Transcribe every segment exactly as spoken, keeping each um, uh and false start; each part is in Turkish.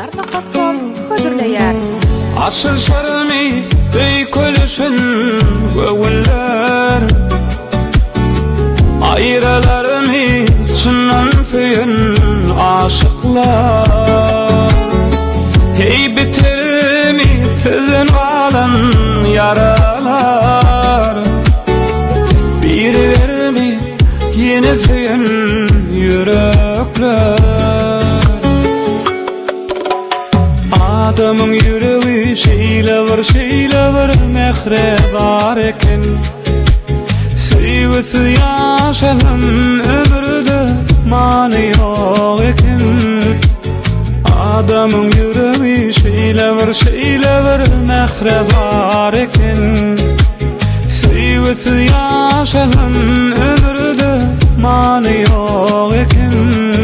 Owalar nokta com hödürleýär. Aşılşarmy beýkölüşün göwünler, aýralarmy çyndan süýen aşyklar. Hey bitermi tizin alan yaralar, bir vermi ýene süýen ýürekler. Adamın yüreği şeyle var, şeyle var, mehre var eken. Sevgisi yaşanan ömürde mani yok eken. Adamın yüreği şeyle var, şeyle var, mehre var eken. Sevgisi yaşanan ömürde mani yok eken.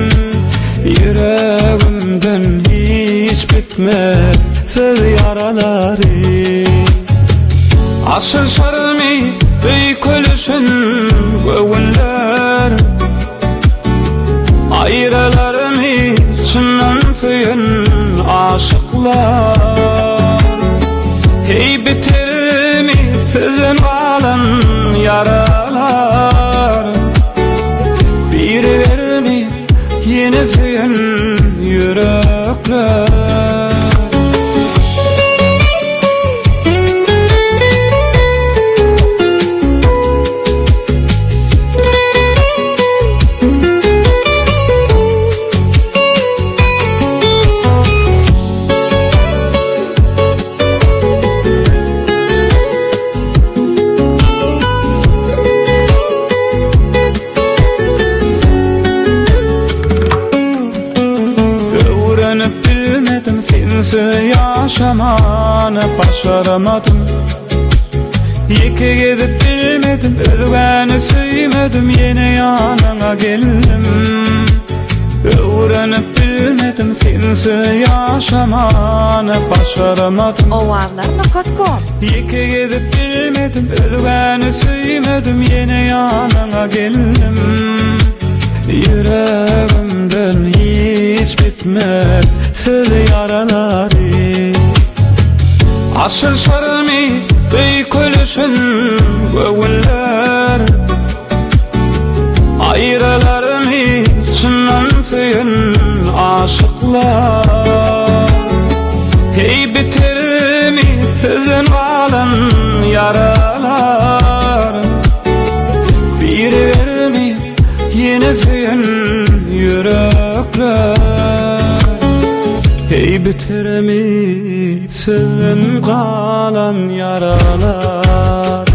Yüreğimden hiç bitmez söz yaraları. Aşılşarmy beýkölüşün göwünler, aýralarmy çyndan süýen aşyklar. Hey bitermi tizin alan yaralar, bir vermi ýene süýen ýürekler. Sensiz yaşamanı başaramadım. Yeke gidip bilmedim, özgeni süýmedim, yine yanına geldim. Öwrenip bilmedim, sensiz yaşamanı başaramadım. Owalar nokta com Yeke gidip bilmedim, özgeni süýmedim, yine yanına geldim. Yüreğimden hiç bitmez söz yaraları. Aşılşarmy beýkölüşün göwünler, aýralarmy çyndan süýen aşyklar. Hey bitermi tizin alan yaralar, bir vermi ýene süýen ýürekler. Hey bitermi tizin galan yaralar,